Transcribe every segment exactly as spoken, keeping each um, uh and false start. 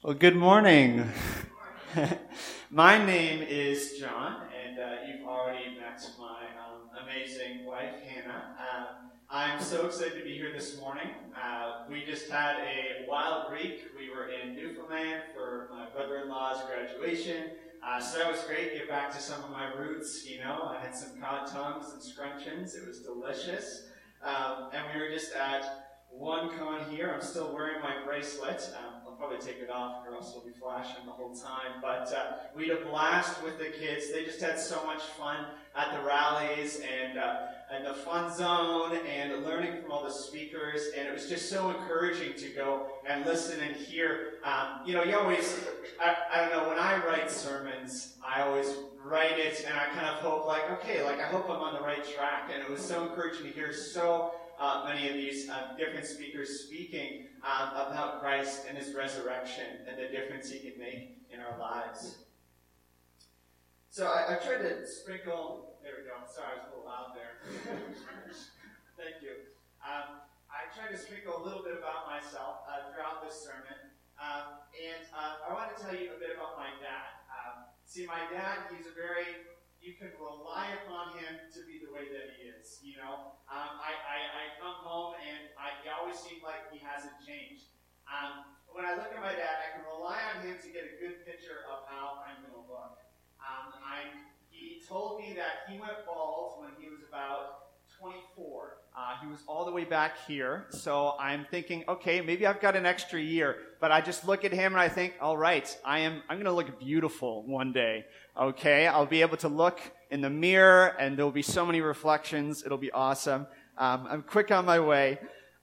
Well, good morning. My name is John, and uh, you've already met my um, amazing wife, Hannah. Uh, I'm so excited to be here this morning. Uh, we just had a wild week. We were in Newfoundland for my brother-in-law's graduation, uh, so that was great. Get back to some of my roots, you know. I had some cod tongues and scrunchions. It was delicious. Um, and we were just at one con here. I'm still wearing my bracelet. Um, I'll probably take it off or else it'll be flashing the whole time. But uh, we had a blast with the kids. They just had so much fun at the rallies and uh, and the fun zone and learning from all the speakers. And it was just so encouraging to go and listen and hear. Um, you know, you always, I, I don't know, when I write sermons, I always write it and I kind of hope like, okay, like I hope I'm on the right track. And it was so encouraging to hear so Uh, many of these uh, different speakers speaking um, about Christ and his resurrection and the difference he can make in our lives. So I, I tried to sprinkle, there we go, sorry I was a little loud there. Thank you. Um, I tried to sprinkle a little bit about myself uh, throughout this sermon. Um, and uh, I want to tell you a bit about my dad. Um, see, my dad, he's a very... You can rely upon him to be the way that he is, you know. Um, I, I, I come home and I, he always seems like he hasn't changed. Um, when I look at my dad, I can rely on him to get a good picture of how I'm going to look. Um, I, he told me that he went bald when he was about twenty-four. Uh, he was all the way back here, so I'm thinking, okay, maybe I've got an extra year. But I just look at him and I think, all right, I am, I'm going to look beautiful one day. Okay, I'll be able to look in the mirror, and there'll be so many reflections. It'll be awesome. Um, I'm quick on my way.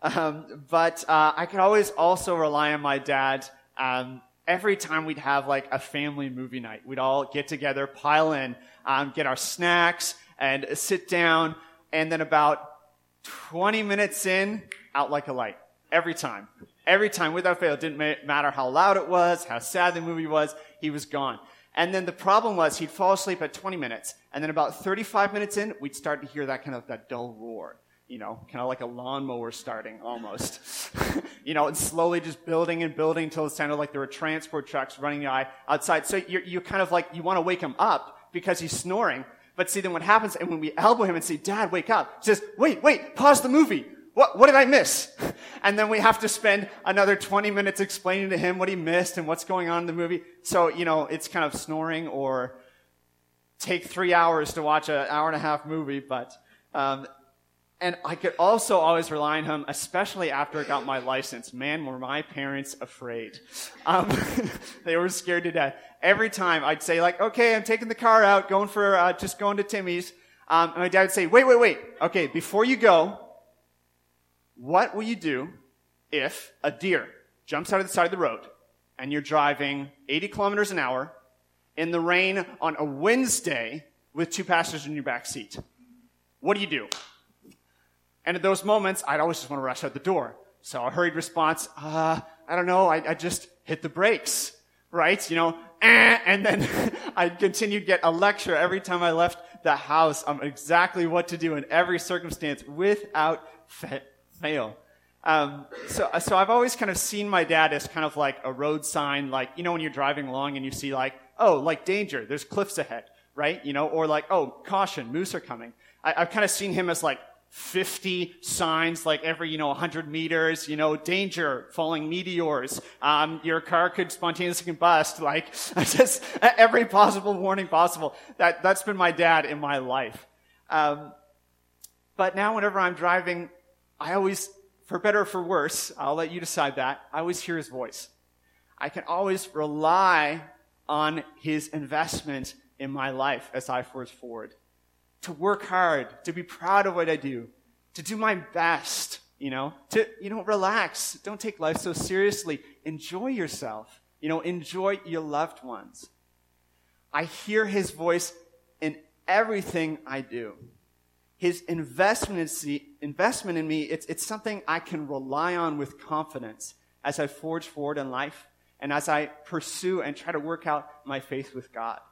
Um, but uh, I could always also rely on my dad. Um, every time we'd have like a family movie night, we'd all get together, pile in, um, get our snacks, and sit down. And then about twenty minutes in, out like a light. Every time. Every time, without fail. It didn't ma- matter how loud it was, how sad the movie was, he was gone. And then the problem was he'd fall asleep at twenty minutes. And then about thirty-five minutes in, we'd start to hear that kind of that dull roar. You know, kind of like a lawnmower starting almost. You know, and slowly just building and building until it sounded like there were transport trucks running the outside. So you're, you're kind of like, you want to wake him up because he's snoring. But see, then what happens, and when we elbow him and say, Dad, wake up, he says, wait, wait, pause the movie. What, what did I miss? And then we have to spend another twenty minutes explaining to him what he missed and what's going on in the movie. So, you know, it's kind of snoring or take three hours to watch an hour and a half movie. But, um, and I could also always rely on him, especially after I got my license. Man, were my parents afraid. Um, they were scared to death. Every time I'd say like, okay, I'm taking the car out, going for, uh, just going to Timmy's. Um, and my dad would say, wait, wait, wait. Okay, before you go, what will you do if a deer jumps out of the side of the road and you're driving eighty kilometers an hour in the rain on a Wednesday with two passengers in your back seat? What do you do? And at those moments, I'd always just want to rush out the door. So a hurried response, uh, I don't know, I, I just hit the brakes, right? You know, eh, and then I'd continue to get a lecture every time I left the house on exactly what to do in every circumstance without fa- fail. Um, so, so I've always kind of seen my dad as kind of like a road sign, like, you know, when you're driving along and you see like, oh, like danger, there's cliffs ahead, right? You know, or like, oh, caution, moose are coming. I, I've kind of seen him as like fifty signs, like every, you know, one hundred meters, you know, danger, falling meteors, um, your car could spontaneously combust, like, just every possible warning possible. That, that's been my dad in my life. Um, but now whenever I'm driving, I always, for better or for worse, I'll let you decide that, I always hear his voice. I can always rely on his investment in my life as I forge forward. To work hard, to be proud of what I do, to do my best, you know, to, you know, relax. Don't take life so seriously. Enjoy yourself. You know, enjoy your loved ones. I hear his voice in everything I do. His investment in, investment in me, it's, it's something I can rely on with confidence as I forge forward in life and as I pursue and try to work out my faith with God.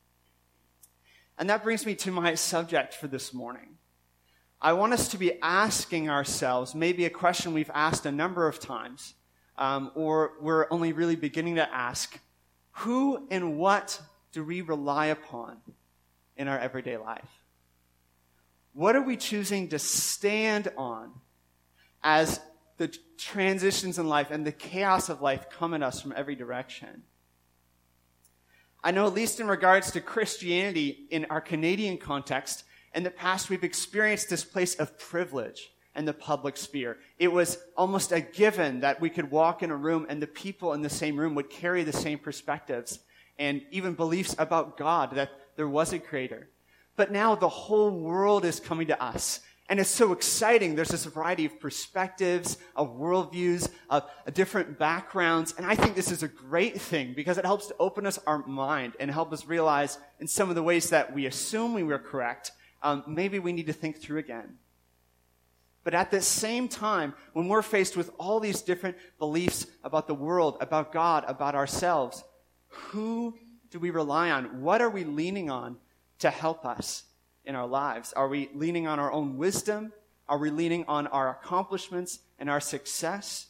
And that brings me to my subject for this morning. I want us to be asking ourselves maybe a question we've asked a number of times. um, or we're only really beginning to ask, who and what do we rely upon in our everyday life? What are we choosing to stand on as the transitions in life and the chaos of life come at us from every direction? I know, at least in regards to Christianity in our Canadian context, in the past we've experienced this place of privilege in the public sphere. It was almost a given that we could walk in a room and the people in the same room would carry the same perspectives and even beliefs about God, that there was a creator. But now the whole world is coming to us. And it's so exciting. There's this variety of perspectives, of worldviews, of different backgrounds. And I think this is a great thing because it helps to open us our mind and help us realize in some of the ways that we assume we were correct, um, maybe we need to think through again. But at the same time, when we're faced with all these different beliefs about the world, about God, about ourselves, who do we rely on? What are we leaning on to help us in our lives? Are we leaning on our own wisdom? Are we leaning on our accomplishments and our success?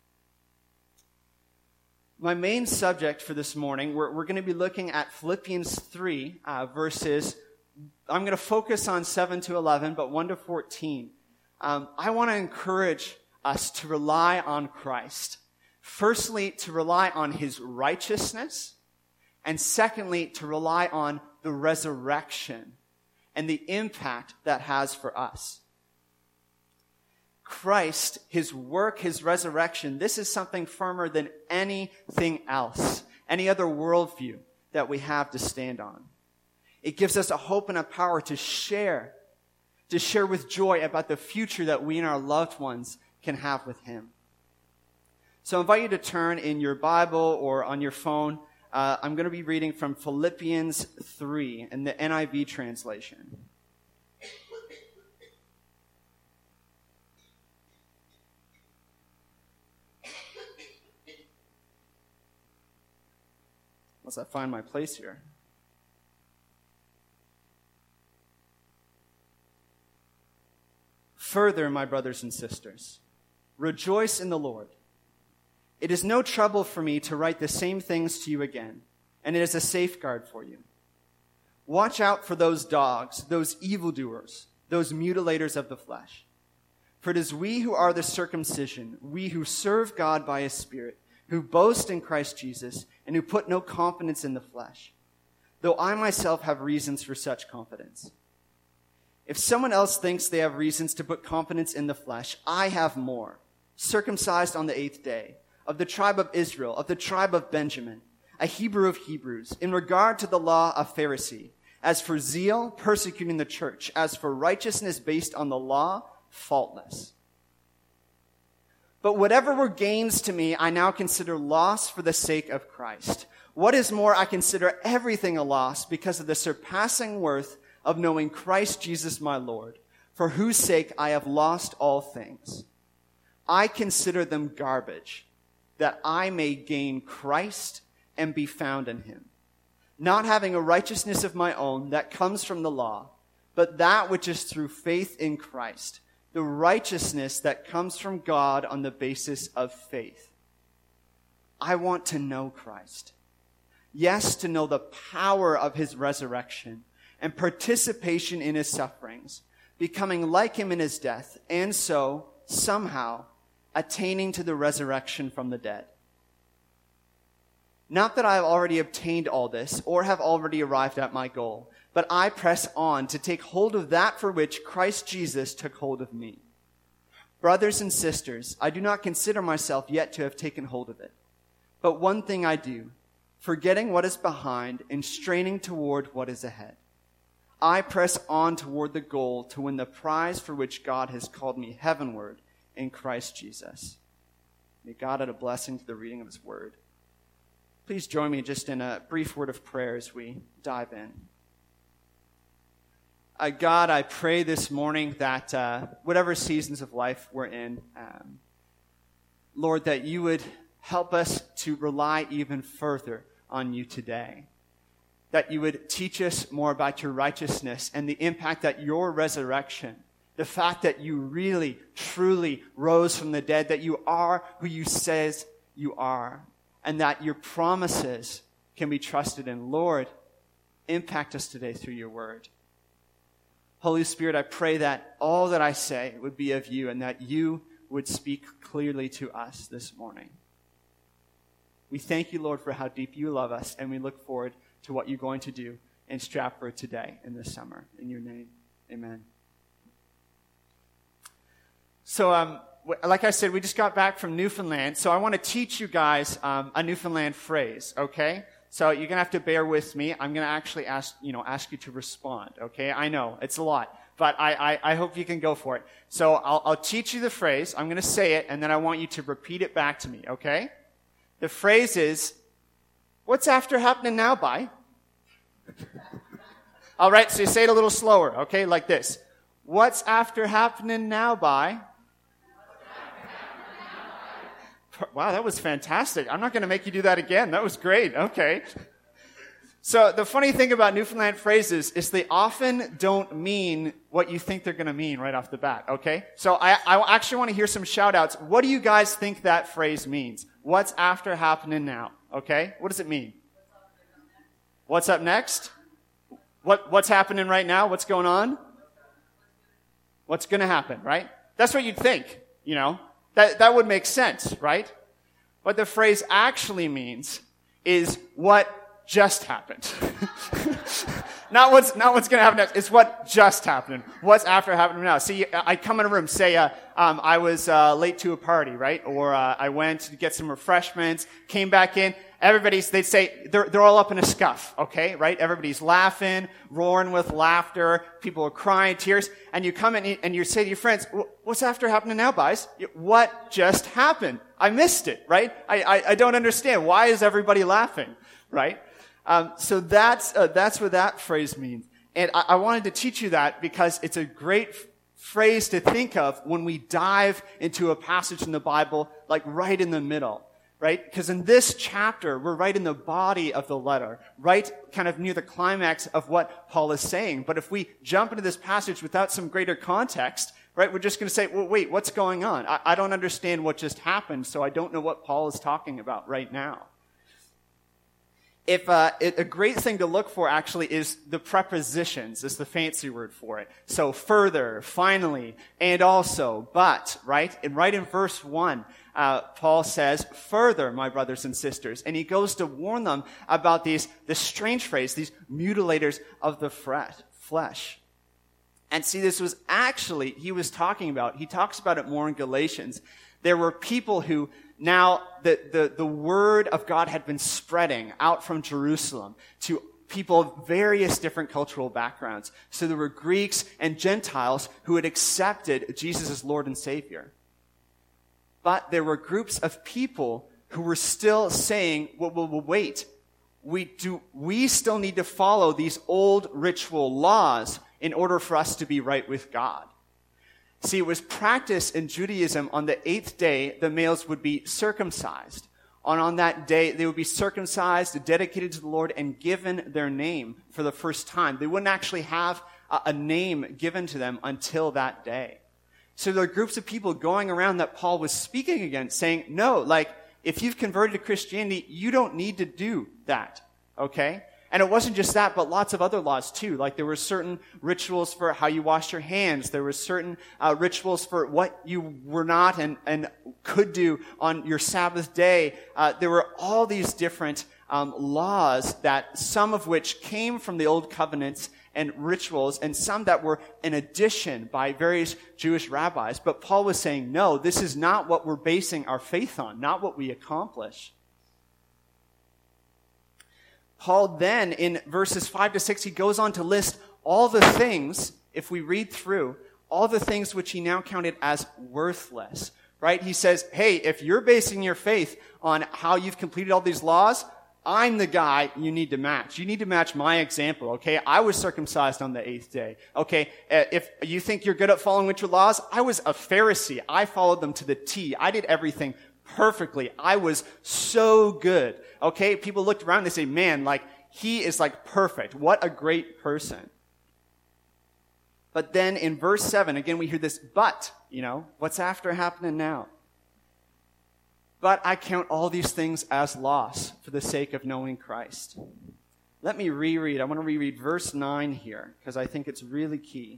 My main subject for this morning, we're, we're going to be looking at Philippians three, uh, verses, I'm going to focus on seven to eleven, but one to fourteen. Um, I want to encourage us to rely on Christ. Firstly, to rely on his righteousness, and secondly, to rely on the resurrection and the impact that has for us. Christ, his work, his resurrection, this is something firmer than anything else, any other worldview that we have to stand on. It gives us a hope and a power to share, to share with joy about the future that we and our loved ones can have with him. So I invite you to turn in your Bible or on your phone. Uh, I'm going to be reading from Philippians three in the N I V translation. Once I find my place here. Further, my brothers and sisters, rejoice in the Lord. It is no trouble for me to write the same things to you again, and it is a safeguard for you. Watch out for those dogs, those evildoers, those mutilators of the flesh. For it is we who are the circumcision, we who serve God by his Spirit, who boast in Christ Jesus, and who put no confidence in the flesh, though I myself have reasons for such confidence. If someone else thinks they have reasons to put confidence in the flesh, I have more. Circumcised on the eighth day, of the tribe of Israel, of the tribe of Benjamin, a Hebrew of Hebrews, in regard to the law, a Pharisee. As for zeal, persecuting the church. As for righteousness based on the law, faultless. But whatever were gains to me, I now consider loss for the sake of Christ. What is more, I consider everything a loss because of the surpassing worth of knowing Christ Jesus my Lord, for whose sake I have lost all things. I consider them garbage, that I may gain Christ and be found in him, not having a righteousness of my own that comes from the law, but that which is through faith in Christ, the righteousness that comes from God on the basis of faith. I want to know Christ. Yes, to know the power of his resurrection and participation in his sufferings, becoming like him in his death, and so, somehow, attaining to the resurrection from the dead. Not that I have already obtained all this, or have already arrived at my goal, but I press on to take hold of that for which Christ Jesus took hold of me. Brothers and sisters, I do not consider myself yet to have taken hold of it. But one thing I do, forgetting what is behind and straining toward what is ahead. I press on toward the goal to win the prize for which God has called me heavenward in Christ Jesus. May God add a blessing to the reading of his word. Please join me just in a brief word of prayer as we dive in. Uh, God, I pray this morning that uh, whatever seasons of life we're in, um, Lord, that you would help us to rely even further on you today. That you would teach us more about your righteousness and the impact that your resurrection, the fact that you really, truly rose from the dead, that you are who you says you are, and that your promises can be trusted in. Lord, impact us today through your word. Holy Spirit, I pray that all that I say would be of you and that you would speak clearly to us this morning. We thank you, Lord, for how deep you love us, and we look forward to what you're going to do in Stratford today and this summer. In your name, amen. So, um, like I said, we just got back from Newfoundland, so I want to teach you guys um, a Newfoundland phrase, okay? So you're going to have to bear with me. I'm going to actually ask, you know, ask you to respond, okay? I know, it's a lot, but I, I, I hope you can go for it. So I'll, I'll teach you the phrase. I'm going to say it, and then I want you to repeat it back to me, okay? The phrase is, what's after happening now, bye? All right, so you say it a little slower, okay, like this. What's after happening now, bye? Wow, that was fantastic. I'm not going to make you do that again. That was great. Okay. So the funny thing about Newfoundland phrases is they often don't mean what you think they're going to mean right off the bat. Okay. So I, I actually want to hear some shout outs. What do you guys think that phrase means? What's after happening now? Okay. What does it mean? What's up next? What, what's happening right now? What's going on? What's going to happen, right? That's what you'd think, you know. That, that would make sense, right? What the phrase actually means is what just happened. not what's, not what's going to happen next. It's what just happened. What's after happening now. See, I come in a room, say, uh, um, I was, uh, late to a party, right? Or, uh, I went to get some refreshments, came back in. Everybody's, they'd say, they're, they're all up in a scuff, okay, right? Everybody's laughing, roaring with laughter, people are crying, tears, and you come in and you say to your friends, what's after happening now, guys? What just happened? I missed it, right? I, I, I don't understand. Why is everybody laughing, right? Um, so that's, uh, that's what that phrase means. And I, I wanted to teach you that because it's a great f- phrase to think of when we dive into a passage in the Bible, like right in the middle. Right? Because in this chapter, we're right in the body of the letter, right kind of near the climax of what Paul is saying. But if we jump into this passage without some greater context, right, we're just going to say, well, wait, what's going on? I, I don't understand what just happened, so I don't know what Paul is talking about right now. If uh, it, a great thing to look for, actually, is the prepositions, is the fancy word for it. So further, finally, and also, but, right? And right in verse one, Uh, Paul says, further, my brothers and sisters. And he goes to warn them about these, this strange phrase, these mutilators of the flesh. And see, this was actually, he was talking about, he talks about it more in Galatians. There were people who now, the, the, the word of God had been spreading out from Jerusalem to people of various different cultural backgrounds. So there were Greeks and Gentiles who had accepted Jesus as Lord and Savior. But there were groups of people who were still saying, well, well, well, wait, we do, we still need to follow these old ritual laws in order for us to be right with God. See, it was practice in Judaism on the eighth day, the males would be circumcised. And on that day, they would be circumcised, dedicated to the Lord, and given their name for the first time. They wouldn't actually have a, a name given to them until that day. So there are groups of people going around that Paul was speaking against, saying, no, like, if you've converted to Christianity, you don't need to do that, okay? And it wasn't just that, but lots of other laws too. Like there were certain rituals for how you wash your hands. There were certain uh, rituals for what you were not and, and could do on your Sabbath day. Uh, there were all these different um, laws that some of which came from the Old Covenants and rituals, and some that were an addition by various Jewish rabbis. But Paul was saying, no, this is not what we're basing our faith on, not what we accomplish. Paul then, in verses five to six, he goes on to list all the things, if we read through, all the things which he now counted as worthless, right? He says, hey, if you're basing your faith on how you've completed all these laws, I'm the guy you need to match. You need to match my example, okay? I was circumcised on the eighth day, okay? If you think you're good at following ritual laws, I was a Pharisee. I followed them to the T. I did everything perfectly. I was so good, okay? People looked around and they say, man, like, he is like perfect. What a great person. But then in verse seven, again, we hear this but, you know, what's after happening now? But I count all these things as loss for the sake of knowing Christ. Let me reread. I want to reread verse nine here because I think it's really key.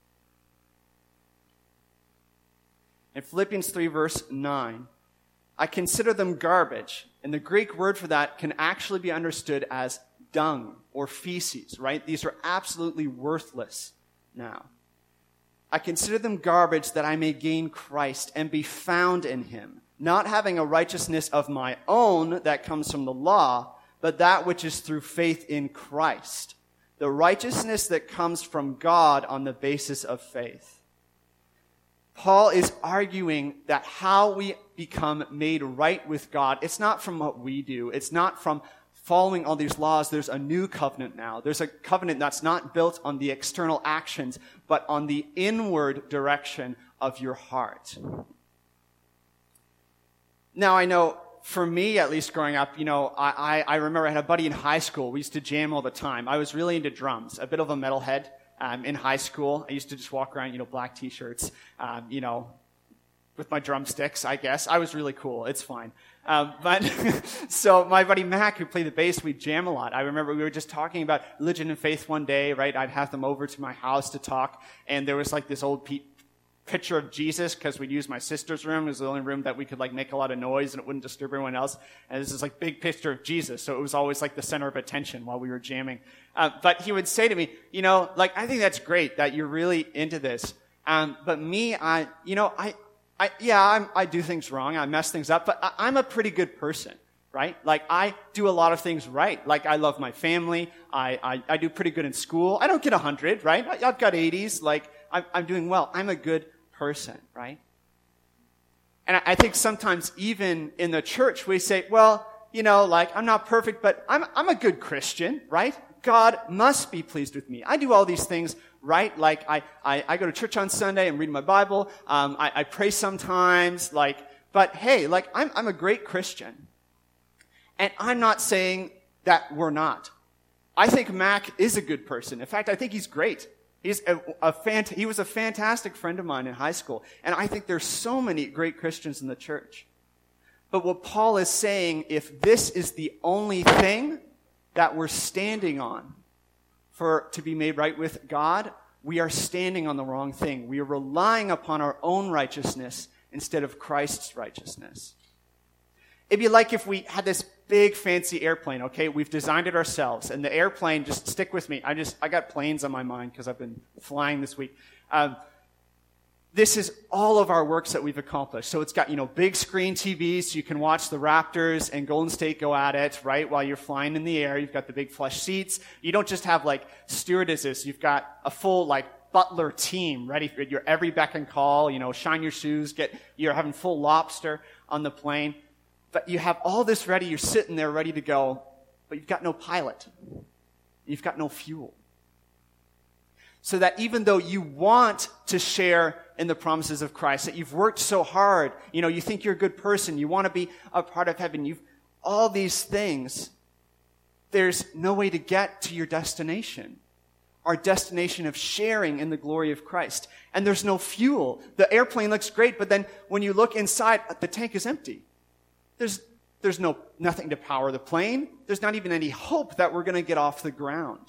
In Philippians three, verse nine, I consider them garbage. And the Greek word for that can actually be understood as dung or feces, right? These are absolutely worthless now. I consider them garbage that I may gain Christ and be found in him, not having a righteousness of my own that comes from the law, but that which is through faith in Christ, the righteousness that comes from God on the basis of faith. Paul is arguing that how we become made right with God, it's not from what we do. It's not from following all these laws. There's a new covenant now. There's a covenant that's not built on the external actions, but on the inward direction of your heart. Now, I know for me, at least growing up, you know, I, I, I remember I had a buddy in high school. We used to jam all the time. I was really into drums, a bit of a metalhead. Um, in high school, I used to just walk around, you know, black t-shirts, um, you know, with my drumsticks, I guess. I was really cool. It's fine. Um, but, so my buddy Mac, who played the bass, we'd jam a lot. I remember we were just talking about religion and faith one day, right? I'd have them over to my house to talk, and there was like this old pe- picture of Jesus, because we'd use my sister's room. It was the only room that we could like make a lot of noise and it wouldn't disturb everyone else. And this is like big picture of Jesus. So it was always like the center of attention while we were jamming. Uh, but he would say to me, you know, like, I think that's great that you're really into this. Um, but me, I, you know, I, I, yeah, I'm, I do things wrong. I mess things up, but I, I'm a pretty good person, right? Like, I do a lot of things right. Like, I love my family. I, I, I do pretty good in school. I don't get a hundred, right? I, I've got eighties. Like, I'm, I'm doing well. I'm a good person, right? And I, I think sometimes even in the church, we say, well, you know, like, I'm not perfect, but I'm, I'm a good Christian, right? God must be pleased with me. I do all these things right. Like, I, I, I go to church on Sunday and read my Bible. Um, I, I pray sometimes, like, but hey, like, I'm, I'm a great Christian. And I'm not saying that we're not. I think Mac is a good person. In fact, I think he's great. He's a, a fant- he was a fantastic friend of mine in high school. And I think there's so many great Christians in the church. But what Paul is saying, if this is the only thing that we're standing on for to be made right with God, we are standing on the wrong thing. We are relying upon our own righteousness instead of Christ's righteousness. It'd be like if we had this big fancy airplane, okay? We've designed it ourselves. And the airplane, just stick with me. I just, I got planes on my mind because I've been flying this week. Um, This is all of our works that we've accomplished. So it's got, you know, big screen T Vs so you can watch the Raptors and Golden State go at it, right, while you're flying in the air. You've got the big plush seats. You don't just have, like, stewardesses. You've got a full, like, butler team ready for your every beck and call, you know, shine your shoes, get, you're having full lobster on the plane. But you have all this ready. You're sitting there ready to go, but you've got no pilot. You've got no fuel. So that even though you want to share in the promises of Christ, that you've worked so hard, you know, you think you're a good person, you want to be a part of heaven, you've, all these things, there's no way to get to your destination. Our destination of sharing in the glory of Christ. And there's no fuel. The airplane looks great, but then when you look inside, the tank is empty. There's, there's no, nothing to power the plane. There's not even any hope that we're going to get off the ground.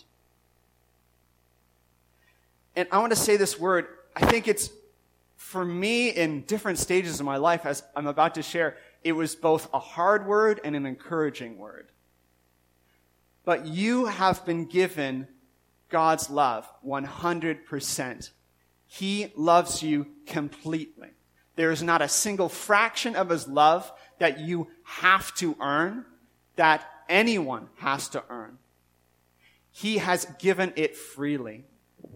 And I want to say this word, I think it's, for me, in different stages of my life, as I'm about to share, it was both a hard word and an encouraging word. But you have been given God's love one hundred percent. He loves you completely. There is not a single fraction of his love that you have to earn, that anyone has to earn. He has given it freely.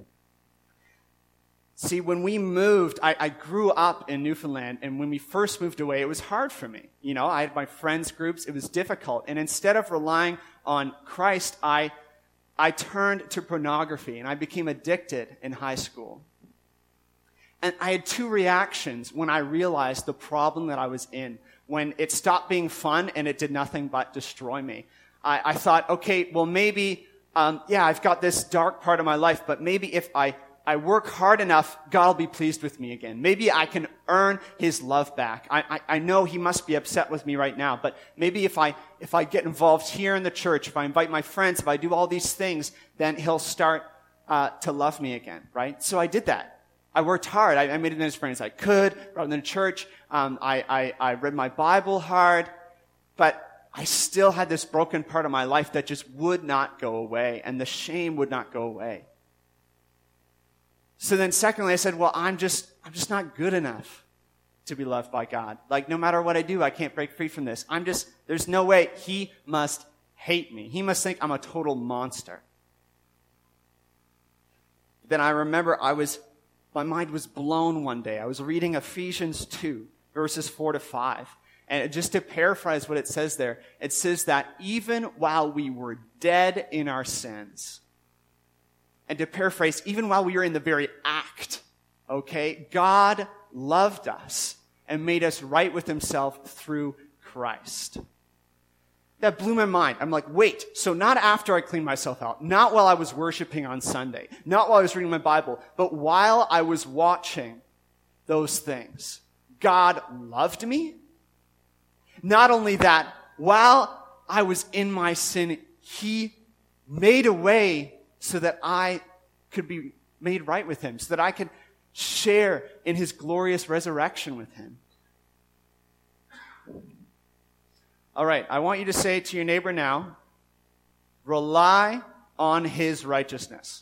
See, when we moved, I, I grew up in Newfoundland, and when we first moved away, it was hard for me. You know, I had my friends' groups. It was difficult. And instead of relying on Christ, I, I turned to pornography, and I became addicted in high school. And I had two reactions when I realized the problem that I was in, when it stopped being fun and it did nothing but destroy me. I, I thought, okay, well, maybe, um, yeah, I've got this dark part of my life, but maybe if I I work hard enough, God will be pleased with me again. Maybe I can earn his love back. I, I, I know he must be upset with me right now, but maybe if I, if I get involved here in the church, if I invite my friends, if I do all these things, then he'll start uh, to love me again, right? So I did that. I worked hard. I, I made as many friends as I could, rather than church. Um, I, I, I read my Bible hard, but I still had this broken part of my life that just would not go away, and the shame would not go away. So then secondly, I said, well, I'm just, I'm just not good enough to be loved by God. Like, no matter what I do, I can't break free from this. I'm just, there's no way. He must hate me. He must think I'm a total monster. Then I remember I was, my mind was blown one day. I was reading Ephesians two, verses four to five. And just to paraphrase what it says there, it says that even while we were dead in our sins, and to paraphrase, even while we were in the very act, okay, God loved us and made us right with himself through Christ. That blew my mind. I'm like, wait, so not after I cleaned myself out, not while I was worshiping on Sunday, not while I was reading my Bible, but while I was watching those things, God loved me? Not only that, while I was in my sin, he made a way so that I could be made right with him, so that I could share in his glorious resurrection with him. All right, I want you to say to your neighbor now, rely on his righteousness.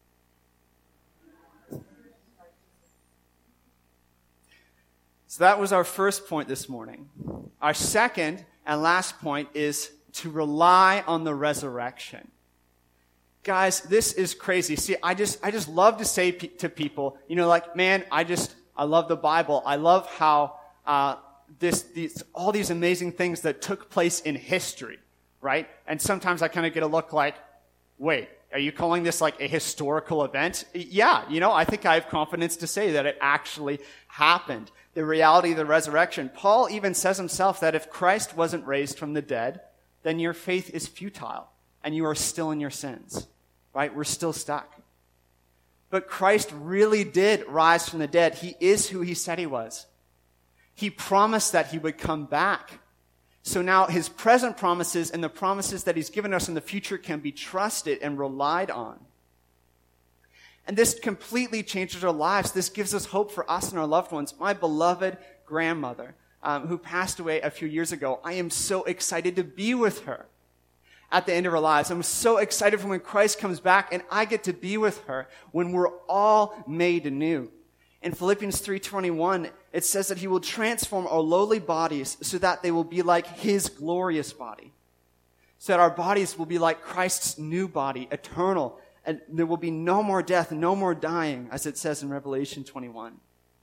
So that was our first point this morning. Our second and last point is to rely on the resurrection. Guys, this is crazy. See, I just, I just love to say pe- to people, you know, like, man, I just, I love the Bible. I love how, uh, this, these, all these amazing things that took place in history, right? And sometimes I kind of get a look like, wait, are you calling this like a historical event? Yeah, you know, I think I have confidence to say that it actually happened. The reality of the resurrection. Paul even says himself that if Christ wasn't raised from the dead, then your faith is futile and you are still in your sins, right? We're still stuck. But Christ really did rise from the dead. He is who he said he was. He promised that he would come back. So now his present promises and the promises that he's given us in the future can be trusted and relied on. And this completely changes our lives. This gives us hope for us and our loved ones. My beloved grandmother, um, who passed away a few years ago, I am so excited to be with her at the end of our lives. I'm so excited for when Christ comes back and I get to be with her when we're all made new. In Philippians three twenty-one, it says that he will transform our lowly bodies so that they will be like his glorious body. So that our bodies will be like Christ's new body, eternal. And there will be no more death, no more dying, as it says in Revelation twenty-one.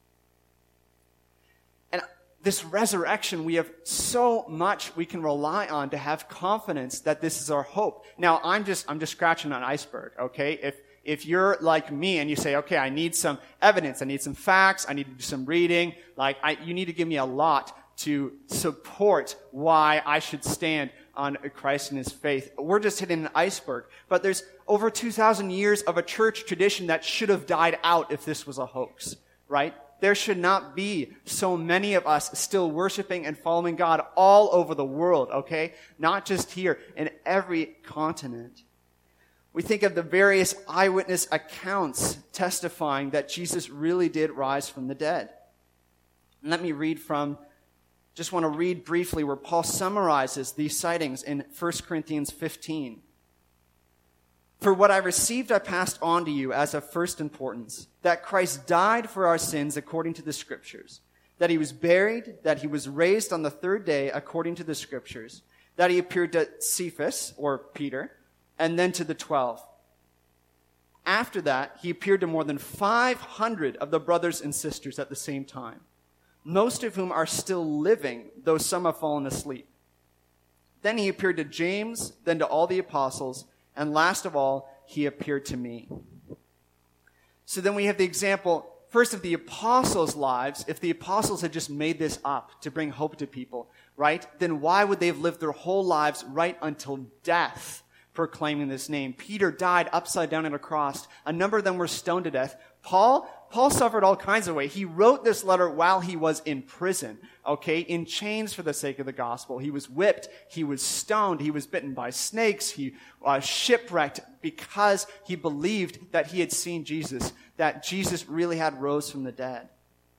And this resurrection, we have so much we can rely on to have confidence that this is our hope. Now, I'm just, I'm just scratching an iceberg, okay? If, if you're like me and you say, okay, I need some evidence, I need some facts, I need to do some reading, like, I, you need to give me a lot to support why I should stand on Christ and his faith. We're just hitting an iceberg. But there's over two thousand years of a church tradition that should have died out if this was a hoax, right? There should not be so many of us still worshiping and following God all over the world, okay? Not just here, in every continent. We think of the various eyewitness accounts testifying that Jesus really did rise from the dead. And let me read from Just want to read briefly where Paul summarizes these sightings in First Corinthians fifteen. For what I received I passed on to you as of first importance, that Christ died for our sins according to the Scriptures, that he was buried, that he was raised on the third day according to the Scriptures, that he appeared to Cephas, or Peter, and then to the twelve. After that, he appeared to more than five hundred of the brothers and sisters at the same time, most of whom are still living, though some have fallen asleep. Then he appeared to James, then to all the apostles, and last of all, he appeared to me. So then we have the example, first of the apostles' lives. If the apostles had just made this up to bring hope to people, right? Then why would they have lived their whole lives right until death, proclaiming this name. Peter died upside down on a cross. A number of them were stoned to death. Paul, Paul suffered all kinds of ways. He wrote this letter while he was in prison, okay, in chains for the sake of the gospel. He was whipped. He was stoned. He was bitten by snakes. He was shipwrecked because he believed that he had seen Jesus, that Jesus really had rose from the dead.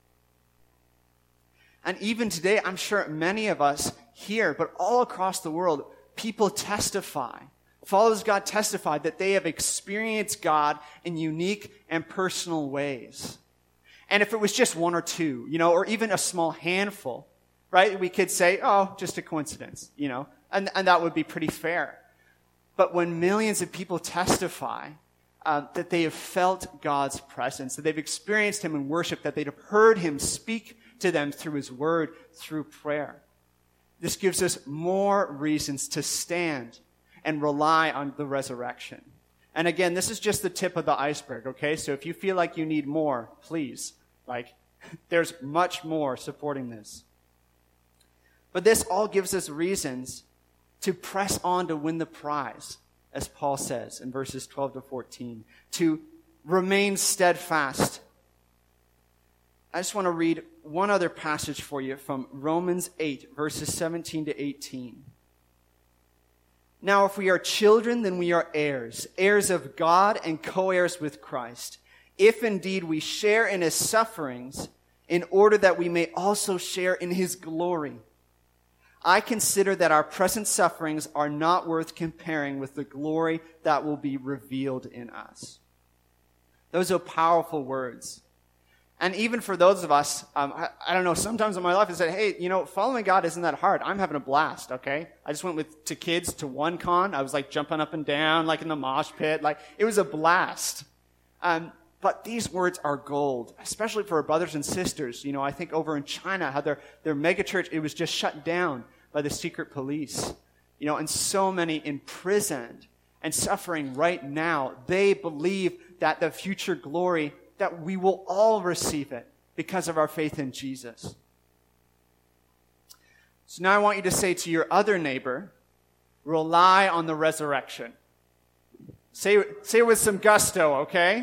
And even today, I'm sure many of us here, but all across the world, people testify. Followers of God testify that they have experienced God in unique and personal ways. And if it was just one or two, you know, or even a small handful, right, we could say, oh, just a coincidence, you know, and, and that would be pretty fair. But when millions of people testify uh, that they have felt God's presence, that they've experienced him in worship, that they've heard him speak to them through his word, through prayer, this gives us more reasons to stand and rely on the resurrection. And again, this is just the tip of the iceberg, okay? So if you feel like you need more, please, like, there's much more supporting this. But this all gives us reasons to press on to win the prize, as Paul says in verses twelve to fourteen, to remain steadfast. I just want to read one other passage for you from Romans eight, verses seventeen to eighteen. Now, if we are children, then we are heirs, heirs of God and co-heirs with Christ, if indeed we share in his sufferings, in order that we may also share in his glory. I consider that our present sufferings are not worth comparing with the glory that will be revealed in us. Those are powerful words. And even for those of us, um, I, I don't know, sometimes in my life I said, hey, you know, following God isn't that hard. I'm having a blast, okay? I just went with to kids to one con. I was like jumping up and down, like in the mosh pit. Like, it was a blast. Um, but these words are gold, especially for our brothers and sisters. You know, I think over in China, how their, their mega church, it was just shut down by the secret police. You know, and so many imprisoned and suffering right now. They believe that the future glory, that we will all receive it because of our faith in Jesus. So now I want you to say to your other neighbor, rely on the resurrection. Say, say it with some gusto, okay?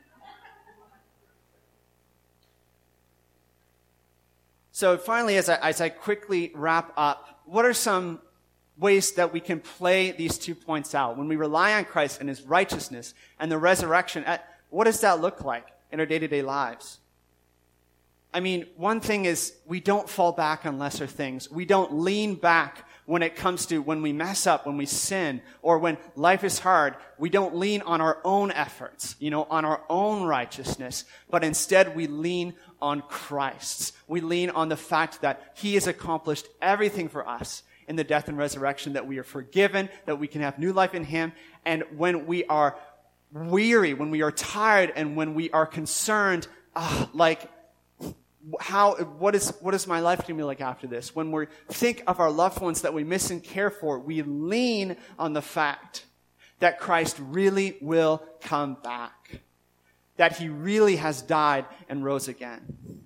So finally, as I, as I quickly wrap up, what are some ways that we can play these two points out? When we rely on Christ and his righteousness and the resurrection, what does that look like in our day-to-day lives? I mean, one thing is we don't fall back on lesser things. We don't lean back when it comes to when we mess up, when we sin, or when life is hard. We don't lean on our own efforts, you know, on our own righteousness, but instead we lean on Christ's. We lean on the fact that he has accomplished everything for us in the death and resurrection, that we are forgiven, that we can have new life in him, and when we are weary, when we are tired, and when we are concerned, uh, like, how, what is, what is my life going to be like after this? When we think of our loved ones that we miss and care for, we lean on the fact that Christ really will come back, that he really has died and rose again.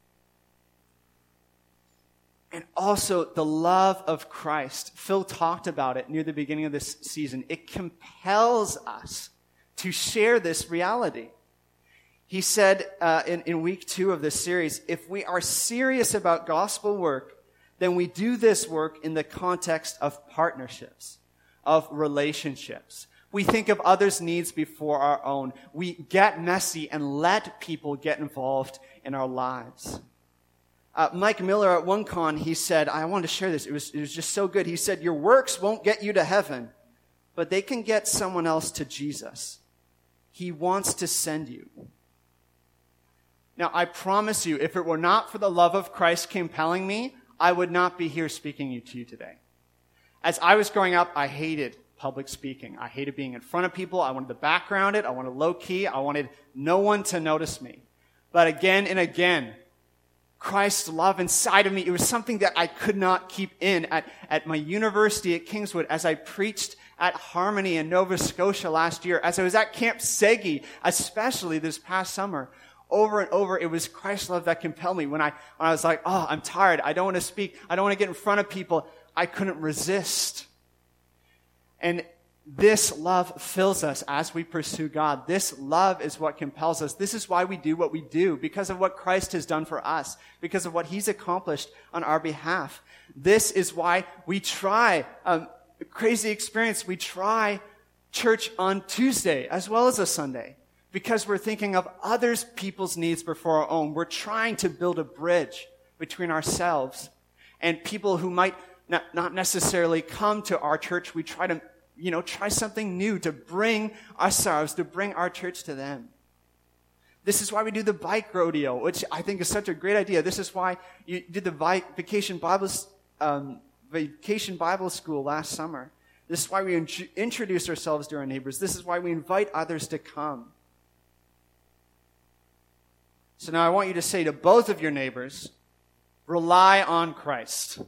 And also the love of Christ. Phil talked about it near the beginning of this season. It compels us to share this reality. He said uh, in, in week two of this series, if we are serious about gospel work, then we do this work in the context of partnerships, of relationships. We think of others' needs before our own. We get messy and let people get involved in our lives. Uh, Mike Miller at one con, he said, I wanted to share this. It was, it was just so good. He said, your works won't get you to heaven, but they can get someone else to Jesus. He wants to send you. Now, I promise you, if it were not for the love of Christ compelling me, I would not be here speaking to you today. As I was growing up, I hated public speaking. I hated being in front of people. I wanted to background it. I wanted low key. I wanted no one to notice me. But again and again, Christ's love inside of me, it was something that I could not keep in. At, at my university at Kingswood, as I preached at Harmony in Nova Scotia last year, as I was at Camp Segi, especially this past summer, over and over, it was Christ's love that compelled me. When I, when I was like, oh, I'm tired. I don't want to speak. I don't want to get in front of people. I couldn't resist. And this love fills us as we pursue God. This love is what compels us. This is why we do what we do, because of what Christ has done for us, because of what he's accomplished on our behalf. This is why we try, um, a crazy experience, we try church on Tuesday as well as a Sunday, because we're thinking of other people's needs before our own. We're trying to build a bridge between ourselves and people who might not, not necessarily come to our church. We try to You know, try something new to bring ourselves, to bring our church to them. This is why we do the bike rodeo, which I think is such a great idea. This is why you did the bike, vacation Bible, um, vacation Bible school last summer. This is why we in- introduce ourselves to our neighbors. This is why we invite others to come. So now I want you to say to both of your neighbors, rely on Christ.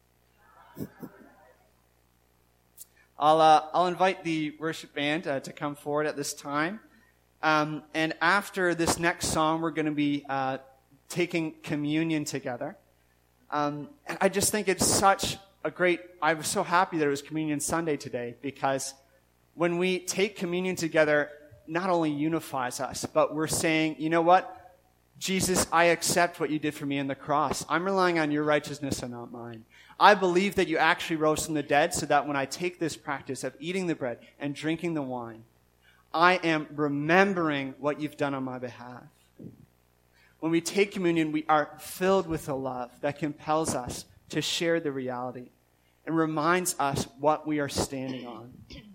I'll, uh, I'll invite the worship band uh, to come forward at this time. Um, and after this next song, we're going to be uh, taking communion together. Um, and I just think it's such a great, I was so happy that it was Communion Sunday today, because when we take communion together, not only unifies us, but we're saying, you know what? Jesus, I accept what you did for me on the cross. I'm relying on your righteousness and not mine. I believe that you actually rose from the dead, so that when I take this practice of eating the bread and drinking the wine, I am remembering what you've done on my behalf. When we take communion, we are filled with a love that compels us to share the reality and reminds us what we are standing on.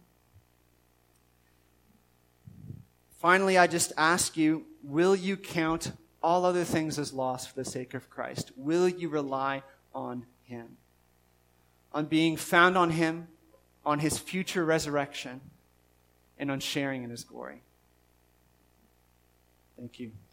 Finally, I just ask you, will you count all other things as lost for the sake of Christ? Will you rely on him? On being found on him, on his future resurrection, and on sharing in his glory. Thank you.